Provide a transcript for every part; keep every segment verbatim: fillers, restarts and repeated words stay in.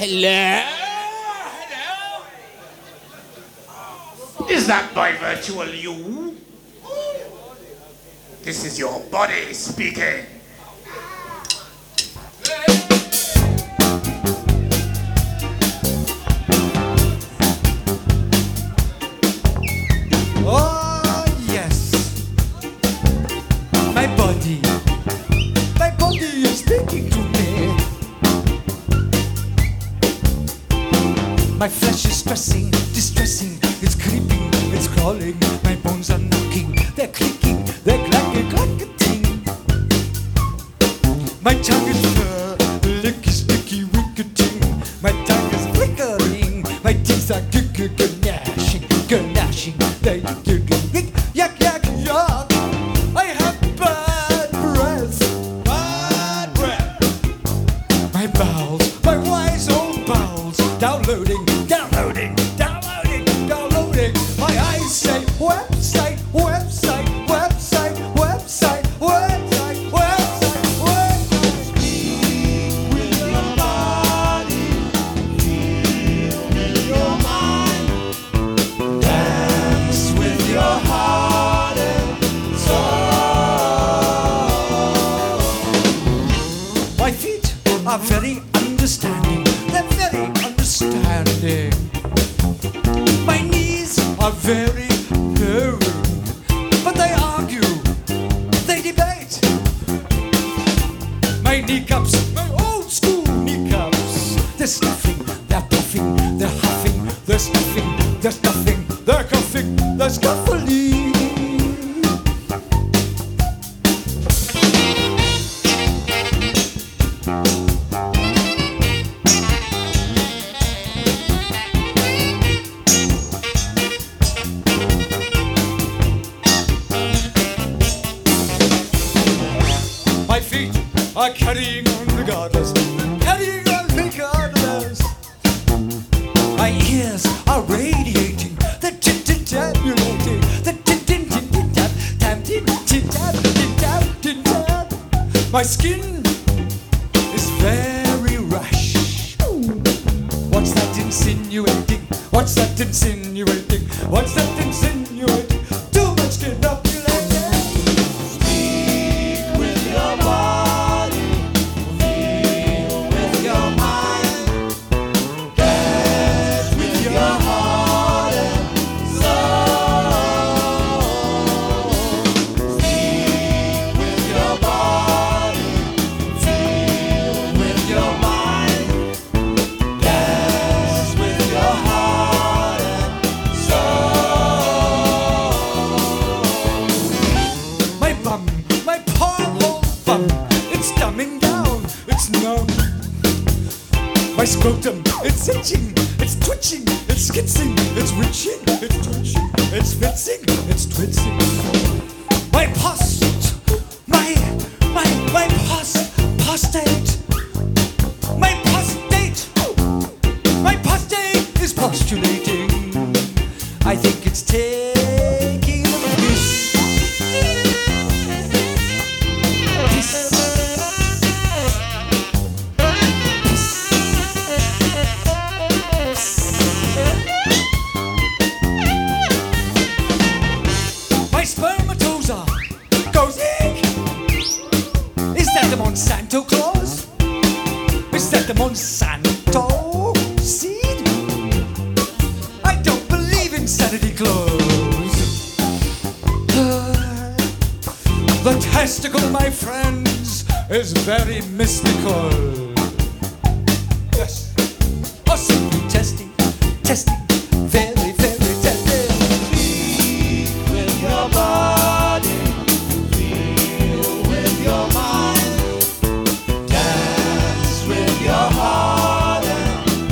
Hello? Hello? Is that my virtual you? This is your body speaking. Oh, yes. My body. My body is speaking to me. My flesh is stressing, distressing. It's creeping, it's crawling. My bones are knocking, they're clicking, they're clacking, clacketing. My tongue is fur, licky, sticky, winketing. My tongue is flickering. My teeth are gnashing, gnashing. They yak, yak, yak. I have bad breath, bad breath. My bowels, my wise old bowels, downloading, downloading, downloading, downloading. My eyes say website, website, website, website, website, website, website. Speak with your body, feel with your mind, dance with your heart and soul. My feet are very understanding, they're very understanding. My knees are very purring, but they argue, they debate. My kneecaps, my old school kneecaps, they're snuffing, they're puffing, they're huffing, they're snuffing, they're stuffing, they're coughing, they're scuffling. My feet are carrying on regardless, carrying on regardless. My ears are radiating, they're tintintabulating, they're tintintintab, tab, tintintab, tintab, tintab. My skin is very rash. What's that insinuating? What's that insinuating? What's that insinuating? Too much skin up your leg. Speak with your body, feel with your mind, dance with your heart and soul. Speak with your body, feel with your mind, dance with your heart and soul. My bum, my poor old bum, it's dumbing down, it's numb. My scrotum, it's itching, it's twitching, it's skitzing, it's witching, it's twitching, it's fitzing, it's twitzing. My pus, my, my, my pus, prostate, my prostate, my prostate is postulating. I think it's taking a piss. Piss. My spermatoza goes eek. Is that the Monsanto Claus? Is that the Monsanto seed? I don't believe in Santa Claus. Uh, the testicle, my friends, is very mystical. Yes. Oh, simply testing, testing, very, very testing. Speak with your body, feel with your mind, dance with your heart and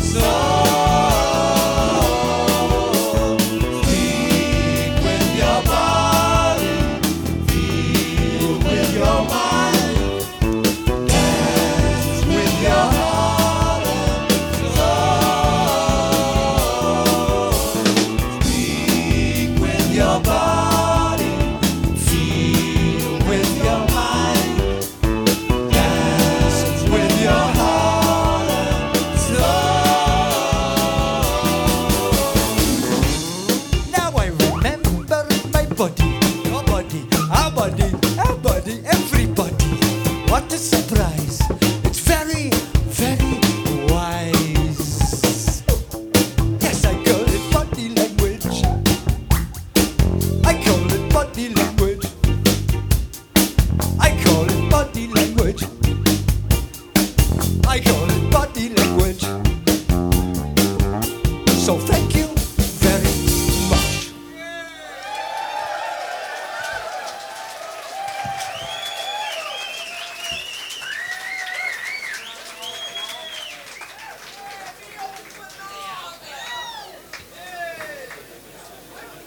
soul. Speak with your body, feel with your mind, dance with body, your body, our body, our body, everybody. What a surprise! It's very, very wise. Yes, I call it body language. I call it body language.